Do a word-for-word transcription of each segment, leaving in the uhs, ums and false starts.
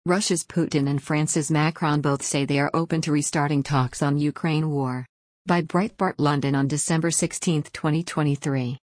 Russia's Putin and France's Macron both say they are open to restarting talks on Ukraine war. By Breitbart London on December sixteenth, twenty twenty-three.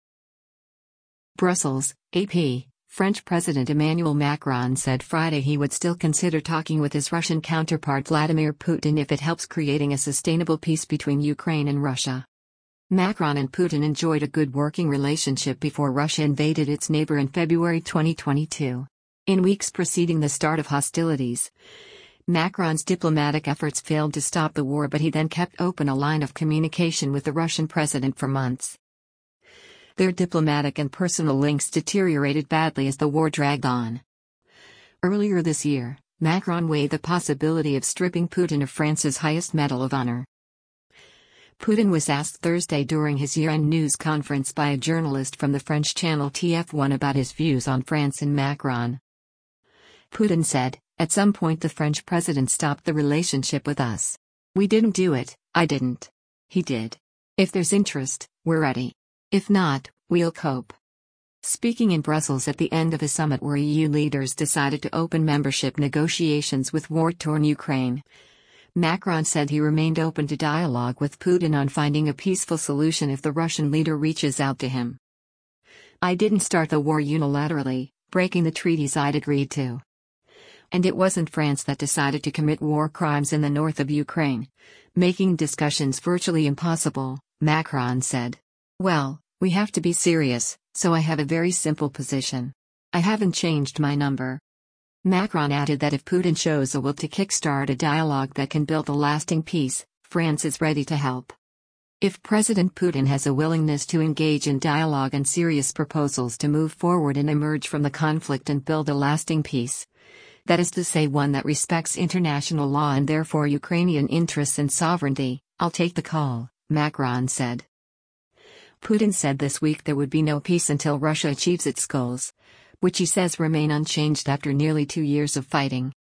Brussels, A P. French President Emmanuel Macron said Friday he would still consider talking with his Russian counterpart Vladimir Putin if it helps creating a sustainable peace between Ukraine and Russia. Macron and Putin enjoyed a good working relationship before Russia invaded its neighbor in February twenty twenty-two. In weeks preceding the start of hostilities, Macron's diplomatic efforts failed to stop the war, but he then kept open a line of communication with the Russian president for months. Their diplomatic and personal links deteriorated badly as the war dragged on. Earlier this year, Macron weighed the possibility of stripping Putin of France's highest Medal of Honor. Putin was asked Thursday during his year-end news conference by a journalist from the French channel T F one about his views on France and Macron. Putin said, "At some point the French president stopped the relationship with us. We didn't do it, I didn't. He did. If there's interest, we're ready. If not, we'll cope." Speaking in Brussels at the end of a summit where E U leaders decided to open membership negotiations with war-torn Ukraine, Macron said he remained open to dialogue with Putin on finding a peaceful solution if the Russian leader reaches out to him. "I didn't start the war unilaterally, breaking the treaties I'd agreed to. And it wasn't France that decided to commit war crimes in the north of Ukraine, making discussions virtually impossible," Macron said. "Well, we have to be serious, so I have a very simple position. I haven't changed my number." Macron added that if Putin shows a will to kickstart a dialogue that can build a lasting peace, France is ready to help. If President Putin has a willingness to engage in dialogue and serious proposals to move forward and emerge from the conflict and build a lasting peace, that is to say one that respects international law and therefore Ukrainian interests and sovereignty, I'll take the call, Macron said. Putin said this week there would be no peace until Russia achieves its goals, which he says remain unchanged after nearly two years of fighting.